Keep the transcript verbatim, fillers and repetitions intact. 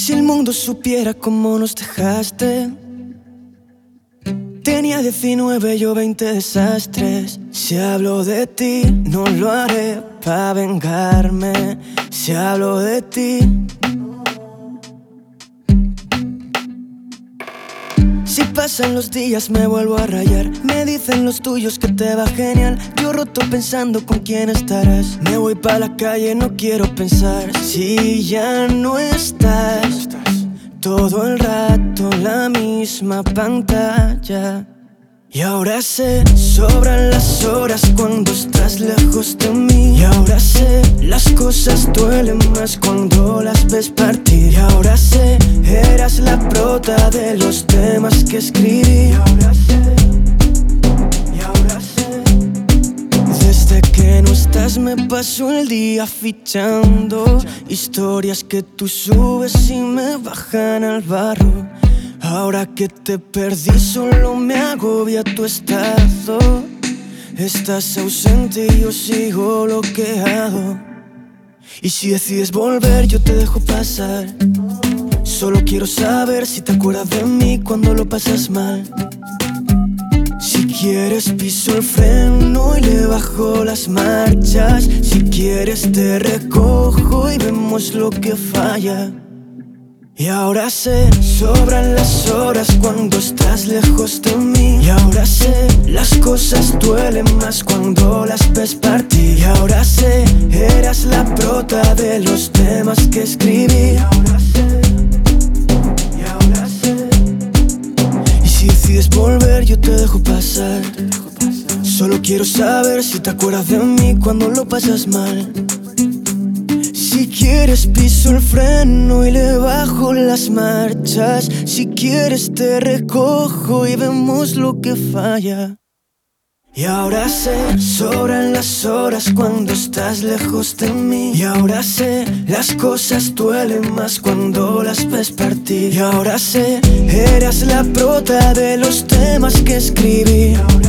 Si el mundo supiera cómo nos dejaste. Tenía diecinueve, yo veinte desastres. Si hablo de ti, no lo haré pa' vengarme. Si hablo de ti, si pasan los días me vuelvo a rayar. Me dicen los tuyos que te va genial. Yo roto pensando con quién estarás. Me voy pa' la calle, no quiero pensar. Si ya no estás, todo el rato la misma pantalla. Y ahora sé, sobran las horas cuando estás lejos de mí. Y ahora sé, las cosas duelen más cuando las ves partir. Y ahora sé, eras la prota de los temas que escribí. Y ahora sé, y ahora sé, desde que no estás me paso el día fichando historias que tú subes y me bajan al barro. Ahora que te perdí solo me agobia tu estado. Estás ausente y yo sigo bloqueado. Y si decides volver yo te dejo pasar. Solo quiero saber si te acuerdas de mí cuando lo pasas mal. Si quieres piso el freno y le bajo las marchas. Si quieres te recojo y vemos lo que falla. Y ahora sé, sobran las horas cuando estás lejos de mí. Y ahora sé, las cosas duelen más cuando las ves partir. Y ahora sé, eras la prota de los temas que escribí. Y ahora sé, y ahora sé. Y si decides volver yo te dejo pasar. Solo quiero saber si te acuerdas de mí cuando lo pasas mal. Si quieres piso el freno y le bajo las marchas. Si quieres te recojo y vemos lo que falla. Y ahora sé, sobran las horas cuando estás lejos de mí. Y ahora sé, las cosas duelen más cuando las ves partir. Y ahora sé, eras la prota de los temas que escribí.